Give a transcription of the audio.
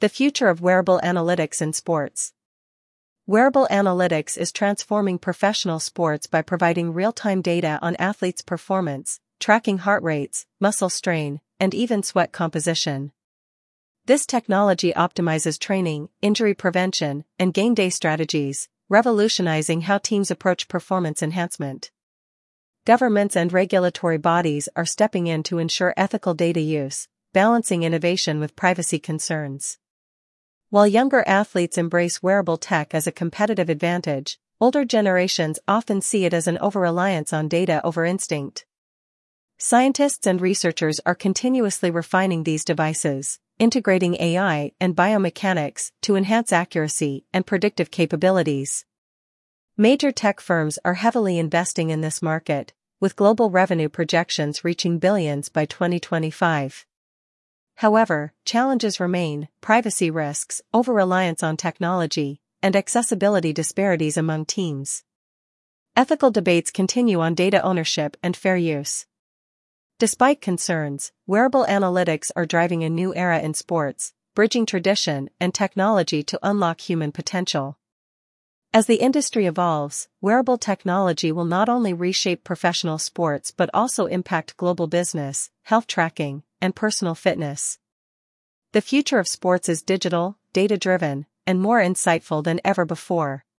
The future of wearable analytics in sports. Wearable analytics is transforming professional sports by providing real-time data on athletes' performance, tracking heart rates, muscle strain, and even sweat composition. This technology optimizes training, injury prevention, and game day strategies, revolutionizing how teams approach performance enhancement. Governments and regulatory bodies are stepping in to ensure ethical data use, balancing innovation with privacy concerns. While younger athletes embrace wearable tech as a competitive advantage, older generations often see it as an over-reliance on data over instinct. Scientists and researchers are continuously refining these devices, integrating AI and biomechanics to enhance accuracy and predictive capabilities. Major tech firms are heavily investing in this market, with global revenue projections reaching billions by 2025. However, challenges remain: privacy risks, over-reliance on technology, and accessibility disparities among teams. Ethical debates continue on data ownership and fair use. Despite concerns, wearable analytics are driving a new era in sports, bridging tradition and technology to unlock human potential. As the industry evolves, wearable technology will not only reshape professional sports but also impact global business, health tracking, and personal fitness. The future of sports is digital, data-driven, and more insightful than ever before.